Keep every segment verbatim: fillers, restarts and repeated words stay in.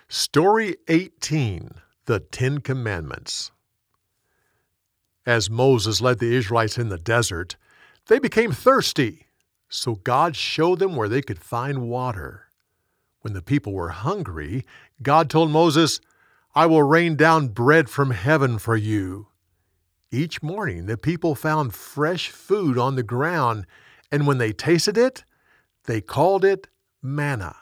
Story eighteen, The Ten Commandments. As Moses led the Israelites in the desert, they became thirsty, so God showed them where they could find water. When the people were hungry, God told Moses, "I will rain down bread from heaven for you." Each morning the people found fresh food on the ground, and when they tasted it, they called it manna.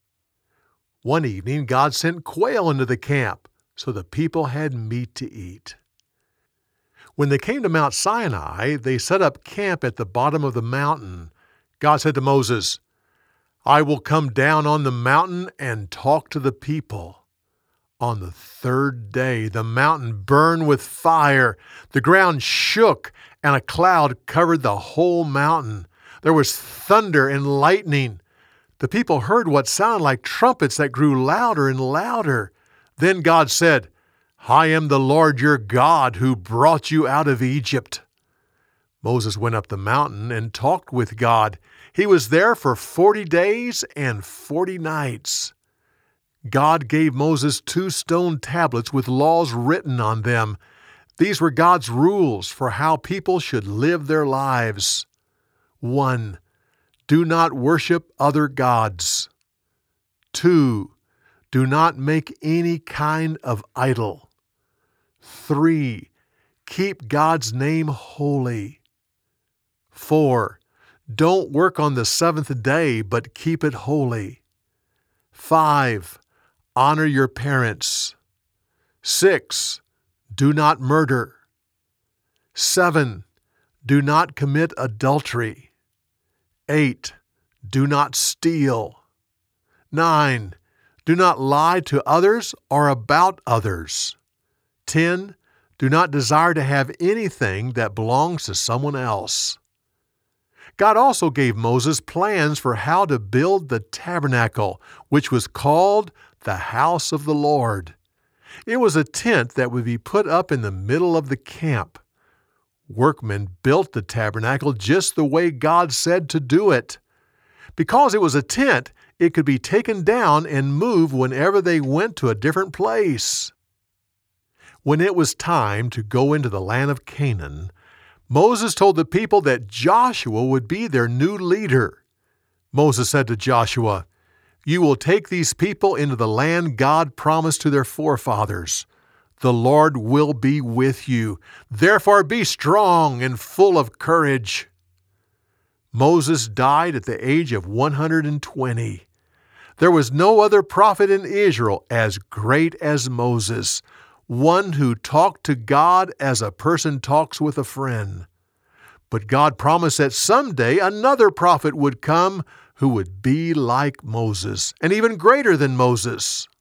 One evening God sent quail into the camp, so the people had meat to eat. When they came to Mount Sinai, they set up camp at the bottom of the mountain. God said to Moses, "I will come down on the mountain and talk to the people." On the third day, the mountain burned with fire. The ground shook, and a cloud covered the whole mountain. There was thunder and lightning. The people heard what sounded like trumpets that grew louder and louder. Then God said, "I am the Lord your God who brought you out of Egypt." Moses went up the mountain and talked with God. He was there for forty days and forty nights. God gave Moses two stone tablets with laws written on them. These were God's rules for how people should live their lives. One, do not worship other gods. Two, do not make any kind of idol. Three, keep God's name holy. Four, don't work on the seventh day, but keep it holy. Five, honor your parents. Six, do not murder. Seven, do not commit adultery. Eight, do not steal. Nine, do not lie to others or about others. Ten, do not desire to have anything that belongs to someone else. God also gave Moses plans for how to build the tabernacle, which was called the house of the Lord. It was a tent that would be put up in the middle of the camp. Workmen built the tabernacle just the way God said to do it. Because it was a tent, it could be taken down and moved whenever they went to a different place. When it was time to go into the land of Canaan, Moses told the people that Joshua would be their new leader. Moses said to Joshua, "You will take these people into the land God promised to their forefathers. The Lord will be with you. Therefore be strong and full of courage." Moses died at the age of one hundred twenty. There was no other prophet in Israel as great as Moses, one who talked to God as a person talks with a friend. But God promised that someday another prophet would come who would be like Moses, and even greater than Moses.